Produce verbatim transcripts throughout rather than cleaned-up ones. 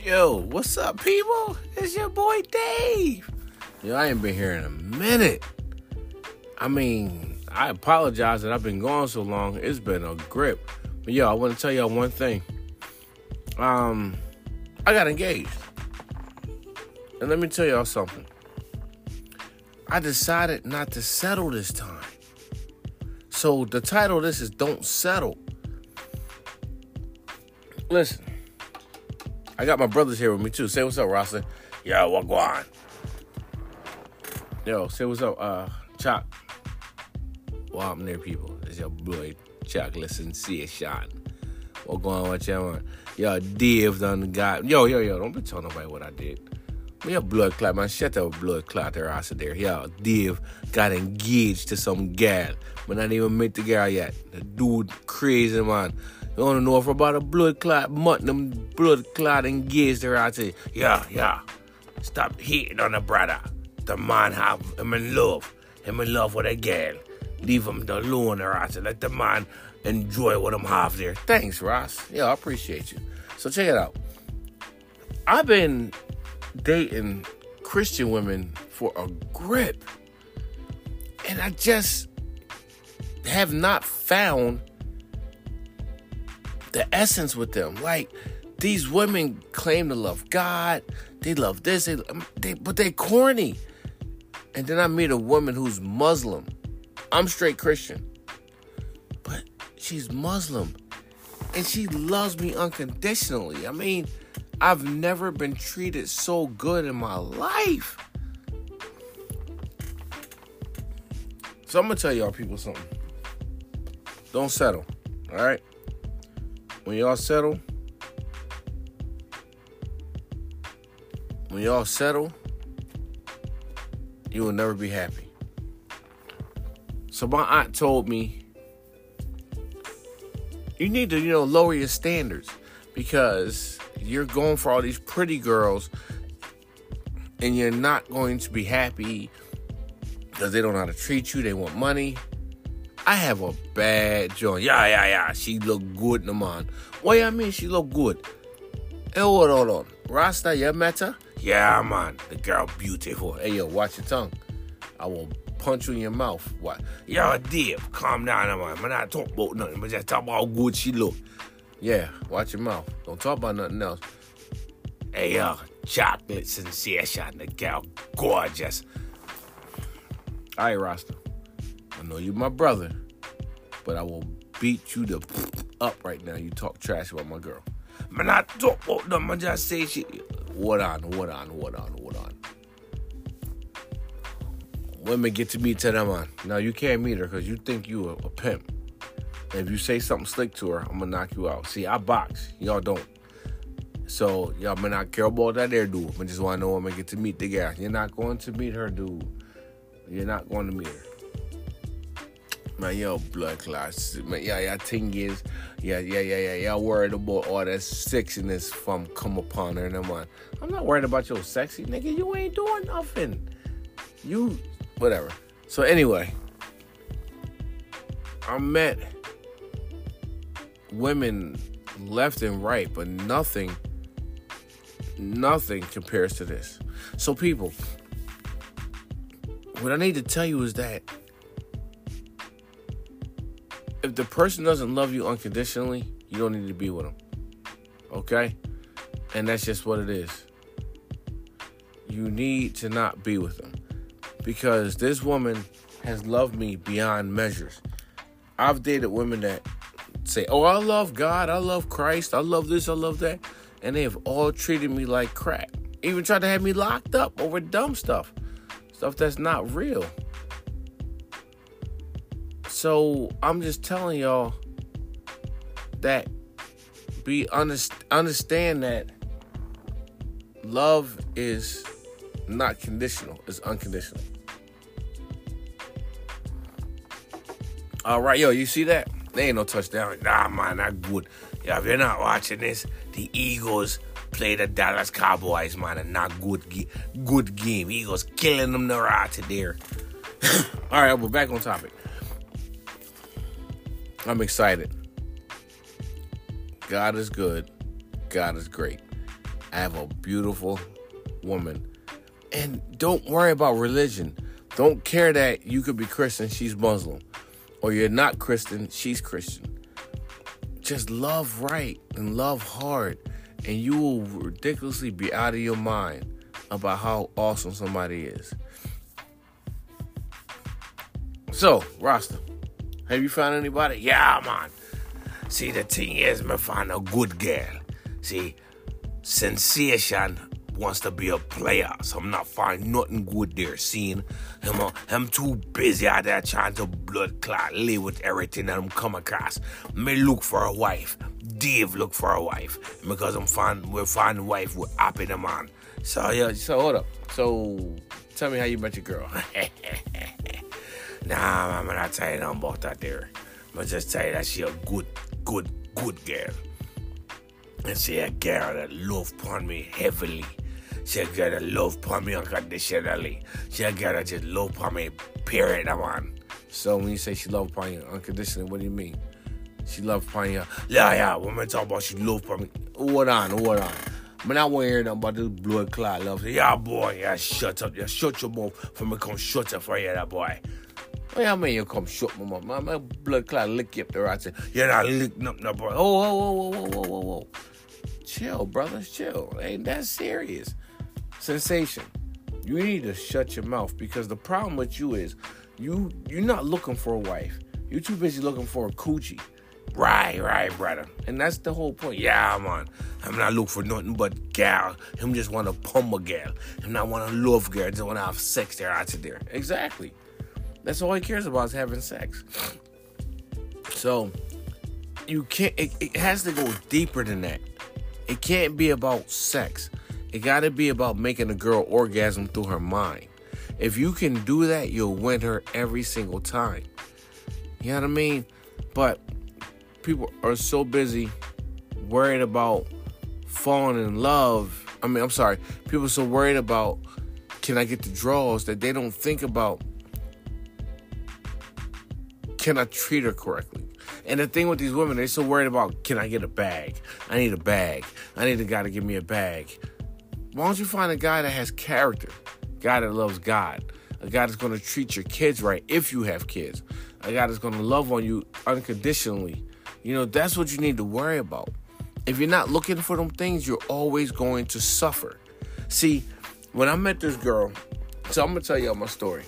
Yo, what's up, people? It's your boy Dave. Yo, I ain't been here in a minute. I mean, I apologize that I've been gone so long. It's been a grip. But yo, I want to tell y'all one thing. Um, I got engaged. And let me tell y'all something. I decided not to settle this time. So the title of this is Don't Settle. Listen. I got my brothers here with me, too. Say what's up, Rosslyn. Yo, what go on? Yo, say what's up, uh, Chuck. Well, I'm there, people. It's your boy, Chuck. Listen, see it, Sean. What going on, what you want? Yo, Dave done got... Yo, yo, yo, don't be telling nobody what I did. Me a blood clot, man. Shut up, blood clot there, I said there. Yo, Dave got engaged to some gal. But not even met the girl yet. The dude crazy, man. You want to know if about a blood clot mutton, them blood clot engaged her out there. Yeah, yeah. Stop hating on the brother. The man have him in love. Him in love with a girl. Leave him alone her out there. Let the man enjoy what him have there. Thanks, Ross. Yeah, I appreciate you. So check it out. I've been dating Christian women for a grip. And I just have not found the essence with them. Like, these women claim to love God. They love this. They, they, but they corny. And then I meet a woman who's Muslim. I'm straight Christian. But she's Muslim. And she loves me unconditionally. I mean, I've never been treated so good in my life. So I'm going to tell y'all people something. Don't settle. All right? When y'all settle, when y'all settle, you will never be happy. So my aunt told me, you need to, you know, lower your standards because you're going for all these pretty girls and you're not going to be happy because they don't know how to treat you. They want money. I have a bad joint. Yeah, yeah, yeah. She look good, no man. What you mean she look good? Hey, hold on, hold on. Rasta, you met her? Yeah, man. The girl beautiful. Hey, yo, watch your tongue. I will punch you in your mouth. What? Yo, Dave, calm down, man. I'm not talking about nothing, but just talk about how good she look. Yeah, watch your mouth. Don't talk about nothing else. Hey, yo, chocolate sensation. The girl gorgeous. All right, Rasta. I know you my brother, but I will beat you the up right now. You talk trash about my girl. Man, I talk about them. I just say shit. What on, what on, what on, what on. Women get to meet to them on. Now, you can't meet her because you think you a, a pimp. And if you say something slick to her, I'm going to knock you out. See, I box. Y'all don't. So, y'all may not care about that there dude. I just want to know when I get to meet the guy. You're not going to meet her, dude. You're not going to meet her. Man, yo, blood clots. Man, yeah, yeah, thing is, yeah, yeah, yeah, yeah, y'all worried about all that sexiness from come upon her. And I'm like, I'm not worried about your sexy, nigga. You ain't doing nothing. You, whatever. So anyway, I met women left and right, but nothing, nothing compares to this. So people, what I need to tell you is that if the person doesn't love you unconditionally, you don't need to be with them. Okay? And that's just what it is. You need to not be with them. Because this woman has loved me beyond measures. I've dated women that say, oh, I love God, I love Christ, I love this, I love that. And they have all treated me like crap. Even tried to have me locked up over dumb stuff. Stuff that's not real. So I'm just telling y'all that be underst- understand that love is not conditional, it's unconditional. All right, yo, you see that? There ain't no touchdown. Nah, man, not good. Yeah, if you're not watching this, the Eagles play the Dallas Cowboys, man, and not good, good game. Eagles killing them the right there. All right, we're back on topic. I'm excited. God is good. God is great. I have a beautiful woman. And don't worry about religion. Don't care that you could be Christian, she's Muslim. Or you're not Christian, she's Christian. Just love right and love hard. And you will ridiculously be out of your mind about how awesome somebody is. So, Rasta, have you found anybody? Yeah, man. See, the thing is, me find a good girl. See, Sensation wants to be a player, so I'm not finding nothing good there. Seeing him, uh, him too busy out there trying to blood clot, live with everything that I'm come across. Me look for a wife. Dave look for a wife because I'm find we're finding a wife with happy the man. So yeah, so hold up. So tell me how you met your girl. Nah, I'm not tell you nothing about that there. But just tell you that she a good, good, good girl. And she a girl that love upon me heavily. She a girl that love upon me unconditionally. She a girl that just love upon me, period, man. So when you say she love upon you unconditionally, what do you mean? She love upon you. Yeah, yeah, when we talk about she love upon me. Hold on, hold on. Man, I want to hear nothing about this blood clot love. Yeah, boy, yeah, shut up. Yeah, shut your mouth for me come shut up for you, that boy. What you mean you come shut my mouth? My, my blood clot lick you up there. I say, you're not licking up no boy. Oh, whoa, whoa, whoa, whoa, whoa, whoa, whoa. Chill, brothers, chill. Ain't that serious. Sensation. You need to shut your mouth because the problem with you is you, you're not looking for a wife. You're too busy looking for a coochie. Right, right, brother. And that's the whole point. Yeah, man. I'm not looking for nothing but gal. Him just want to pump a gal. Him not want to love girl. Just want to have sex there, out there. Exactly. That's all he cares about is having sex. So, you can't, it, it has to go deeper than that. It can't be about sex. It got to be about making a girl orgasm through her mind. If you can do that, you'll win her every single time. You know what I mean? But people are so busy worried about falling in love. I mean, I'm sorry. People are so worried about, can I get the draws, that they don't think about, can I treat her correctly? And the thing with these women, they're so worried about, can I get a bag? I need a bag. I need a guy to give me a bag. Why don't you find a guy that has character? A guy that loves God. A guy that's going to treat your kids right if you have kids. A guy that's going to love on you unconditionally. You know, that's what you need to worry about. If you're not looking for them things, you're always going to suffer. See, when I met this girl, so I'm going to tell you my story.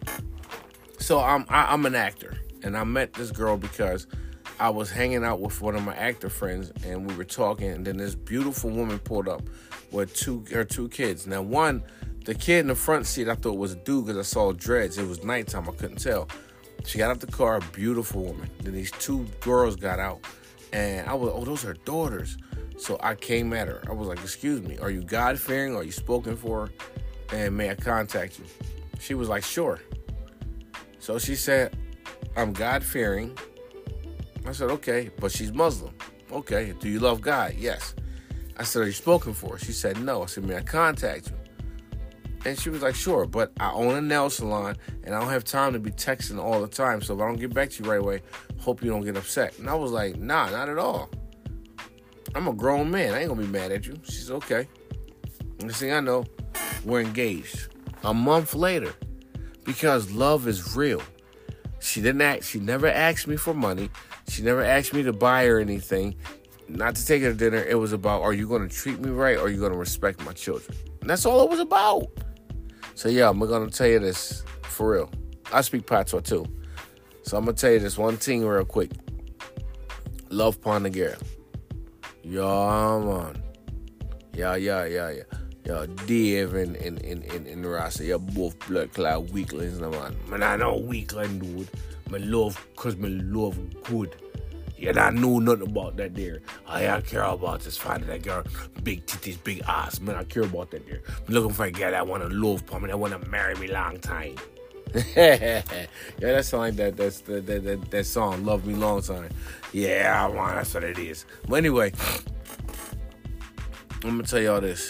So I'm I, I'm an actor. And I met this girl because I was hanging out with one of my actor friends, and we were talking, and then this beautiful woman pulled up with two her two kids. Now, one, the kid in the front seat, I thought was a dude because I saw dreads. It was nighttime. I couldn't tell. She got out the car, beautiful woman. Then these two girls got out, and I was, oh, those are daughters. So I came at her. I was like, excuse me, are you God-fearing? Are you spoken for? And may I contact you? She was like, sure. So she said, I'm God-fearing. I said, okay, but she's Muslim. Okay, do you love God? Yes. I said, are you spoken for? She said, no. I said, may I contact you? And she was like, sure, but I own a nail salon, and I don't have time to be texting all the time, so if I don't get back to you right away, hope you don't get upset. And I was like, nah, not at all. I'm a grown man. I ain't going to be mad at you. She said, okay. Next thing I know, we're engaged. A month later, because love is real. She didn't ask, she never asked me for money. She never asked me to buy her anything. Not to take her to dinner. It was about, are you going to treat me right, or are you going to respect my children? And that's all it was about. So yeah, I'm going to tell you this for real. I speak Patois too. So I'm going to tell you this one thing real quick. Love upon the girl. Yeah, man. Yeah, yeah, yeah, yeah. Yeah, Dave and, and, and, and, and Rasta, you're both blood clot weaklings, man. Man, I know weakling, dude. I love, because I love good. You don't know nothing about that there. All I care about is finding that girl, big titties, big ass. Man, I care about that there. I'm looking for a girl that want to love for me, that want to marry me long time. Yeah, that sound like that, that's the, that, that, that song, Love Me Long Time. Yeah, man, that's what it is. But anyway, I'm going to tell y'all this.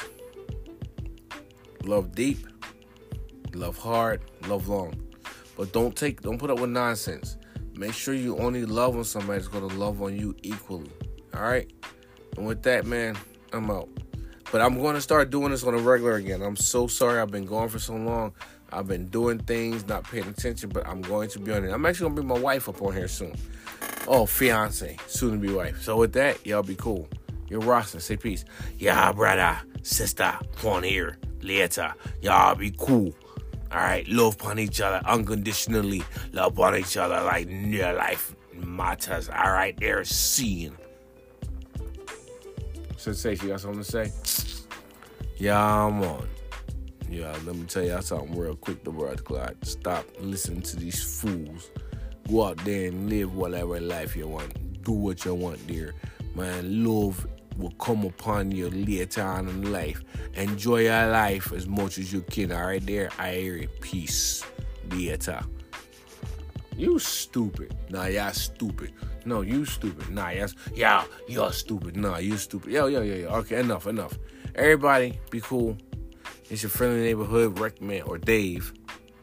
Love deep, love hard, love long. But don't take, don't put up with nonsense. Make sure you only love on somebody that's going to love on you equally. All right? And with that, man, I'm out. But I'm going to start doing this on a regular again. I'm so sorry I've been gone for so long. I've been doing things, not paying attention, but I'm going to be on it. I'm actually going to bring my wife up on here soon. Oh, fiance, soon to be wife. So with that, y'all be cool. You're Rasta. Say peace. Yeah, brother, sister, on here later. Y'all be cool. All right, love upon each other unconditionally. Love upon each other like your life matters. All right, they're seeing. Sensation, you got something to say? Yeah, I'm on. Yeah, let me tell y'all something real quick, the brother Clyde. Stop listening to these fools. Go out there and live whatever life you want. Do what you want, dear. Man, love will come upon you later on in life. Enjoy your life as much as you can. All right, there. I hear it. Peace. Later. You stupid. Nah, y'all stupid. No, you stupid. Nah, yes. Yeah, you're stupid. Nah, you stupid. Yo, yo, yo, yo. Okay, enough, enough. Everybody, be cool. It's your friendly neighborhood recommend or Dave.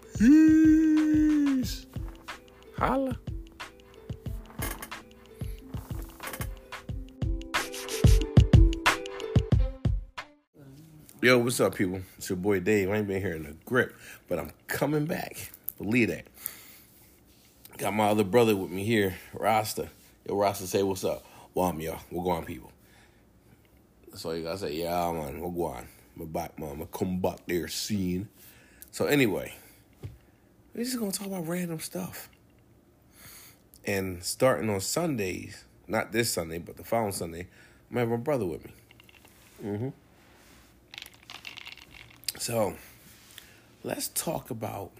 Peace. Holla. Yo, what's up, people? It's your boy Dave. I ain't been here in a grip, but I'm coming back. Believe that. Got my other brother with me here, Rasta. Yo, Rasta, say what's up. Wham, y'all. We're going, people. That's all you gotta say. Yeah, man. We're going. I'm back, man. I'm gonna come back there soon. So anyway, we're just gonna talk about random stuff. And starting on Sundays, not this Sunday, but the following Sunday, I'm gonna have my brother with me. Mm-hmm. So, let's talk about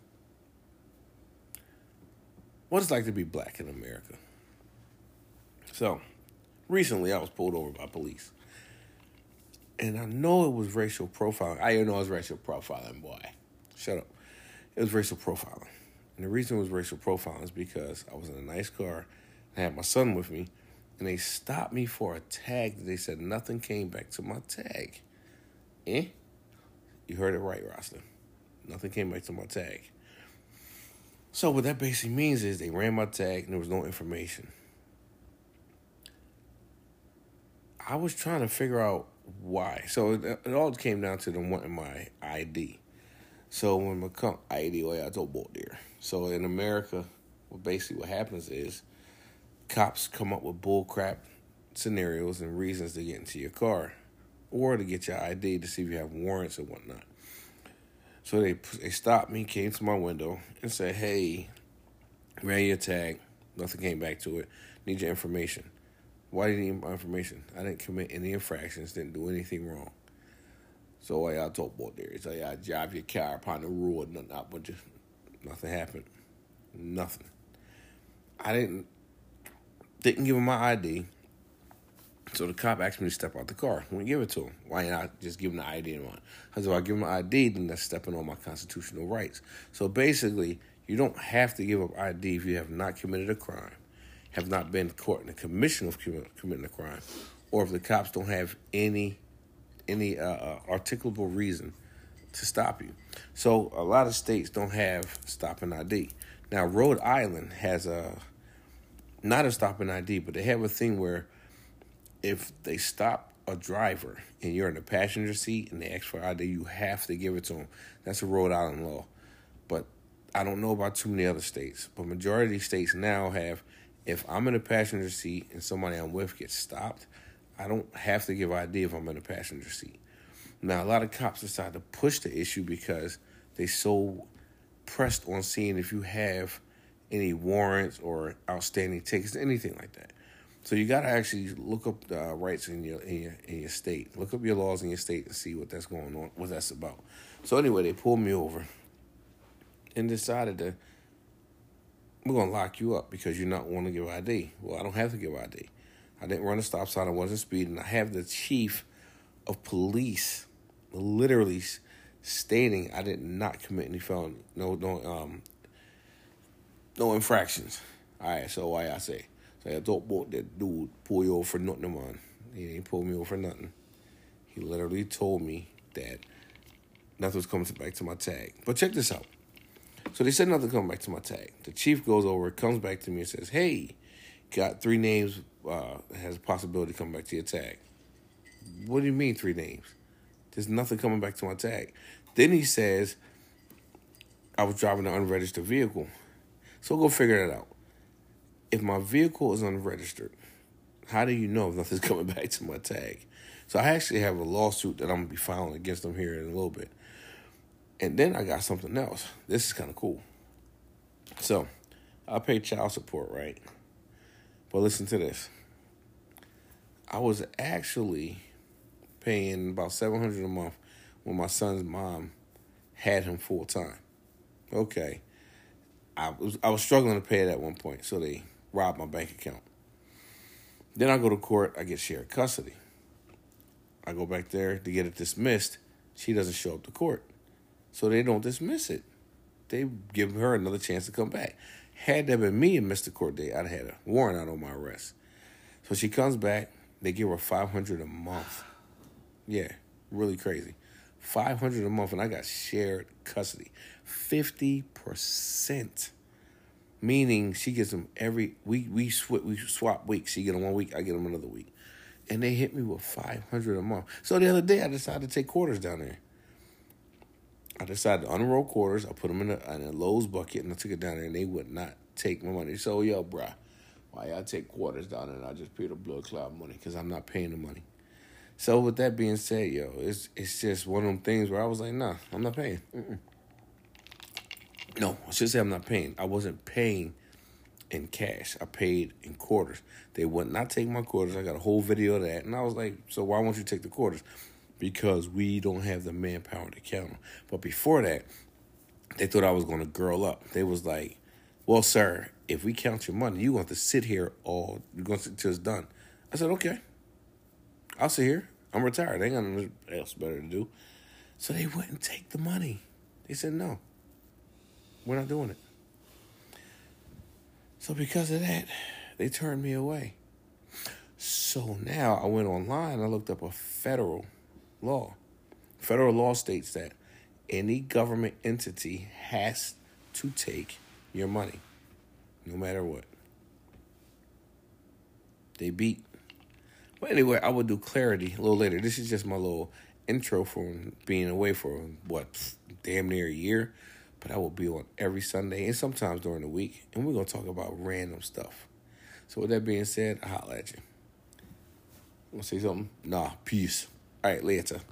what it's like to be black in America. So, recently I was pulled over by police. And I know it was racial profiling. I didn't know it was racial profiling, boy. Shut up. It was racial profiling. And the reason it was racial profiling is because I was in a nice car. I had my son with me. And they stopped me for a tag. They said nothing came back to my tag. Eh? You heard it right, Rasta. Nothing came back to my tag. So what that basically means is they ran my tag and there was no information. I was trying to figure out why. So it, it all came down to them wanting my I D. So when my com- I D, well, I told about there. So in America, well, basically what happens is cops come up with bullcrap scenarios and reasons to get into your car or to get your I D to see if you have warrants and whatnot. So they they stopped me, came to my window, and said, hey, ran your tag. Nothing came back to it. Need your information. Why do you need my information? I didn't commit any infractions, didn't do anything wrong. So what y'all talk about there? So y'all drive your car upon the road, nothing, but just, nothing happened. Nothing. I didn't didn't give him my I D. So the cop asked me to step out the car. I wouldn't give it to him. Why not just give him the I D and one? Because if I give him the I D, then that's stepping on my constitutional rights. So basically, you don't have to give up I D if you have not committed a crime, have not been caught in the commission of committing a crime, or if the cops don't have any any uh, uh, articulable reason to stop you. So a lot of states don't have stopping I D. Now, Rhode Island has a, not a stopping I D, but they have a thing where if they stop a driver and you're in the passenger seat and they ask for I D, you have to give it to them. That's a Rhode Island law. But I don't know about too many other states. But majority of these states now have, if I'm in the passenger seat and somebody I'm with gets stopped, I don't have to give I D if I'm in the passenger seat. Now, a lot of cops decide to push the issue because they so pressed on seeing if you have any warrants or outstanding tickets, anything like that. So you got to actually look up the uh, rights in your, in your in your state. Look up your laws in your state and see what that's going on, what that's about. So anyway, they pulled me over and decided to, we're going to lock you up because you're not wanting to give I D. Well, I don't have to give I D. I didn't run a stop sign. I wasn't speeding. I have the chief of police literally stating I did not commit any felony, no, no, um, no infractions. All right, so why I say. So I thought about that dude pull you over for nothing, man. He didn't pull me over for nothing. He literally told me that nothing was coming back to my tag. But check this out. So they said nothing coming back to my tag. The chief goes over, comes back to me and says, hey, got three names, uh, has a possibility to come back to your tag. What do you mean three names? There's nothing coming back to my tag. Then he says I was driving an unregistered vehicle. So go figure that out. If my vehicle is unregistered, how do you know if nothing's coming back to my tag? So I actually have a lawsuit that I'm going to be filing against them here in a little bit. And then I got something else. This is kind of cool. So I pay child support, right? But listen to this. I was actually paying about seven hundred dollars a month when my son's mom had him full time. Okay. I was I was struggling to pay it at one point, so they robbed my bank account. Then I go to court, I get shared custody. I go back there to get it dismissed. She doesn't show up to court. So they don't dismiss it. They give her another chance to come back. Had that been me and missed the court date, I'd have had a warrant out on my arrest. So she comes back, they give her five hundred dollars a month. Yeah, really crazy. five hundred dollars a month, and I got shared custody. fifty percent. Meaning she gets them every week. We, sw- we swap weeks. She get them one week, I get them another week. And they hit me with five hundred dollars a month. So the other day, I decided to take quarters down there. I decided to unroll quarters. I put them in a, in a Lowe's bucket, and I took it down there, and they would not take my money. So, yo, bruh, why y'all take quarters down there and I just pay the blood cloud money? Because I'm not paying the money. So with that being said, yo, it's it's just one of them things where I was like, nah, I'm not paying. Mm-mm. No, I should say I'm not paying. I wasn't paying in cash. I paid in quarters. They would not take my quarters. I got a whole video of that. And I was like, so why won't you take the quarters? Because we don't have the manpower to count them. But before that, they thought I was going to girl up. They was like, well, sir, if we count your money, you're going to have to sit here all, you're going to sit till it's done. I said, okay. I'll sit here. I'm retired. I ain't got nothing else better to do. So they wouldn't take the money. They said, no, we're not doing it. So because of that, they turned me away. So now I went online. I looked up a federal law. Federal law states that any government entity has to take your money, no matter what. They beat. But anyway, I will do clarity a little later. This is just my little intro from being away for, what, damn near a year. But I will be on every Sunday and sometimes during the week. And we're going to talk about random stuff. So with that being said, I'll holler at you. Want to say something? Nah, peace. All right, later.